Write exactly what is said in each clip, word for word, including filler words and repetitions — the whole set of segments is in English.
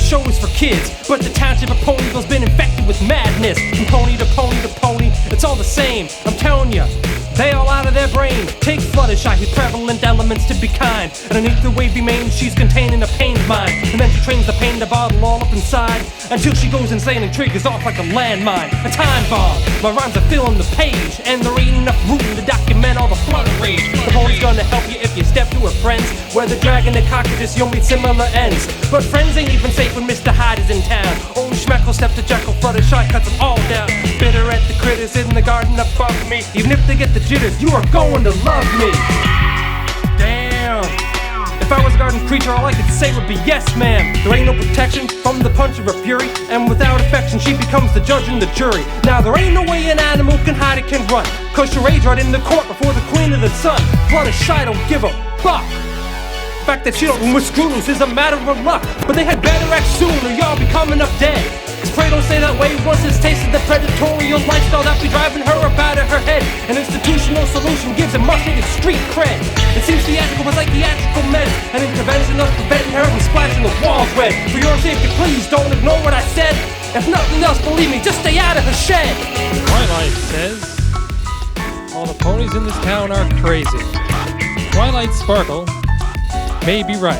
show is for kids, but the township of Ponyville's been infected with madness. From pony to pony to pony, it's all the same. I'm telling ya, they all out of their brain. Take Fluttershy, whose prevalent elements to be kind. Underneath the wavy mane, she's containing a pained mind. And then she trains the pain to bottle all up inside, until she goes insane and triggers off like a landmine. A time bomb. My rhymes are filling the page, and there ain't enough room to document all the flutter rage. The pony's gonna help you if you step to her friends. Where the dragon and cockroaches, you'll meet similar ends. But friends ain't even safe when Mister Hyde is in town. Only Schmeckle, step to Jekyll, Fluttershy cuts them all down. Bitter at the critters in the garden above me. Even if they get the jitters, you are going to love me. Damn. If I was a garden creature, all I could say would be yes, ma'am. There ain't no protection from the punch of her fury, and without affection, she becomes the judge and the jury. Now there ain't no way an animal can hide, it can run, cause she rage right in the court before the queen of the sun. Fluttershy don't give a fuck. The fact that she don't with screws is a matter of luck, but they had better act soon or y'all be coming up dead. Cause pray don't say that way once it's tasted the predatorial lifestyle that be driving her up out of her head. An institutional solution gives a much-needed street cred. It seems theatrical but like theatrical meds, an intervention of preventing her from splashing the walls red. For your safety, please don't ignore what I said. If nothing else, believe me, just stay out of her shed. Twilight says, all the ponies in this town are crazy. Twilight Sparkle may be right.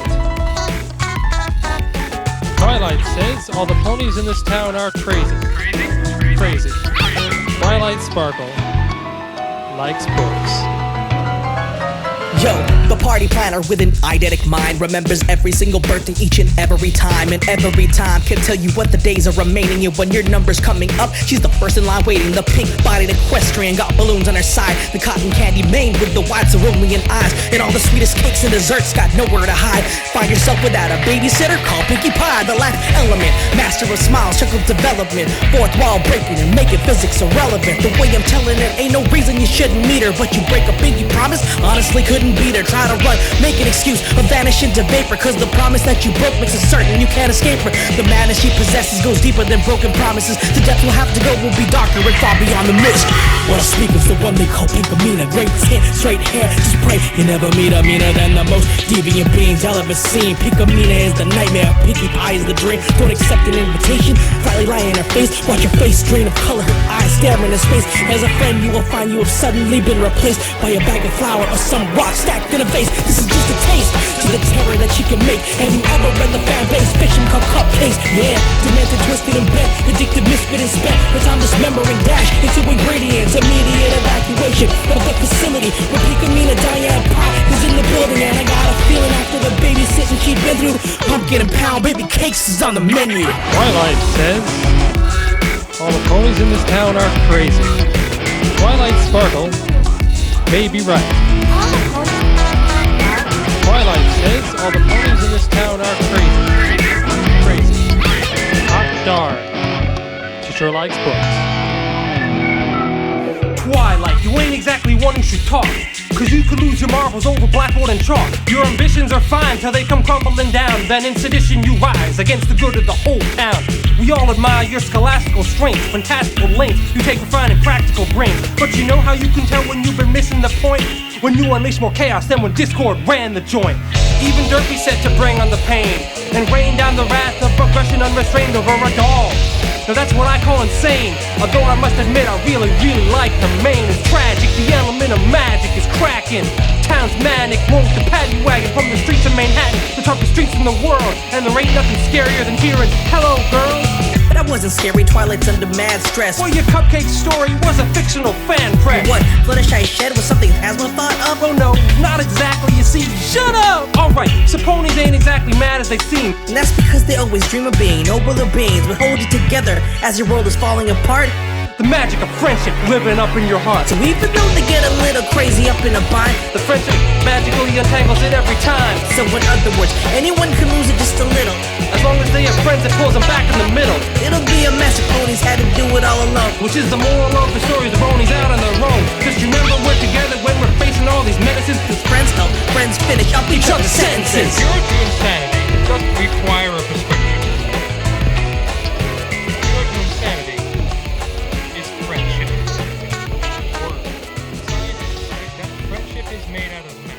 Twilight says all the ponies in this town are crazy. Crazy. Twilight Sparkle likes books. Yo, the party planner with an eidetic mind remembers every single birthday each and every time, and every time can tell you what the days are remaining. And when your number's coming up, she's the first in line waiting. The pink-bodied equestrian got balloons on her side, the cotton candy mane with the wide cerulean eyes, and all the sweetest cakes and desserts got nowhere to hide. Find yourself without a babysitter? Call Pinkie Pie. The laugh element, master of smiles, chuckle development, fourth wall breaking and making physics irrelevant. The way I'm telling it, ain't no reason you shouldn't meet her, but you break a pinky promise, honestly couldn't beat her. Try to run, make an excuse, or vanish into vapor, cause the promise that you broke makes it certain you can't escape her. The madness she possesses goes deeper than broken promises. The depth we'll have to go will be darker and far beyond the mist. Well, speaker's the one they call Pinkamena. Great skin, straight hair, just pray you never meet her meaner than the most deviant beings y'all ever seen. Pinkamena is the nightmare, Pinkie Pie is the dream. Don't accept an invitation, slightly lie in her face. Watch her face drain of color, her eyes stare in his face. As a friend you will find you have suddenly been replaced by a bag of flour or some rock stacked in a vase. This is just a taste to the terror that she can make. Have you ever read the fan base fiction called Cupcakes? Yeah, demented, twisted, and bent, addicted, misfit, and spent the time dismembering dash into ingredients. Immediate evacuation of the facility where Pinkamena Diane Pie is in the building, and I got a feeling after the babysitting she'd been through, pumpkin and pound baby cakes is on the menu. Twilight says, all the ponies in this town are crazy. Twilight Sparkle may be right. Twilight says all the ponies in this town are crazy. Crazy. Hot darn. She sure likes books. Twilight, you ain't exactly one who should talk, cause you could lose your marbles over blackboard and chalk. Your ambitions are fine till they come crumbling down, then in sedition you rise against the good of the whole town. We all admire your scholastical strength, fantastical length, you take refining practical brains. But you know how you can tell when you've been missing the point? When you unleash more chaos than when Discord ran the joint. Even Derpy said to bring on the pain, and rain down the wrath of progression unrestrained over a doll. Now that's what I call insane, although I must admit I really, really like the main. It's tragic, the element of magic is cracking. Town's manic, won't the paddy wagon from the streets of Manhattan, the toughest streets in the world, and there ain't nothing scarier than hearing, hello girls. That wasn't scary, Twilight's under mad stress. Well, your cupcake story was a fictional fan press. What, Fluttershy shed was something Asma thought of? Oh no, not exactly, you see, shut up! Alright, so ponies ain't exactly mad as they seem. And that's because they always dream of being nobler beings, but hold you together as your world is falling apart. The magic of friendship living up in your heart. So even though they get a little crazy up in a bind, the friendship magically untangles it every time. So in other words, anyone can lose it just a little, as long as they have friends that pulls them back in the middle. It'll be a mess if ponies had to do it all alone, which is the moral of the stories of ponies out on their own. Just remember we're together when we're facing all these menaces, cause friends help friends finish up each other's sentences. Your insanity doesn't require a prescription. Friendship is made out of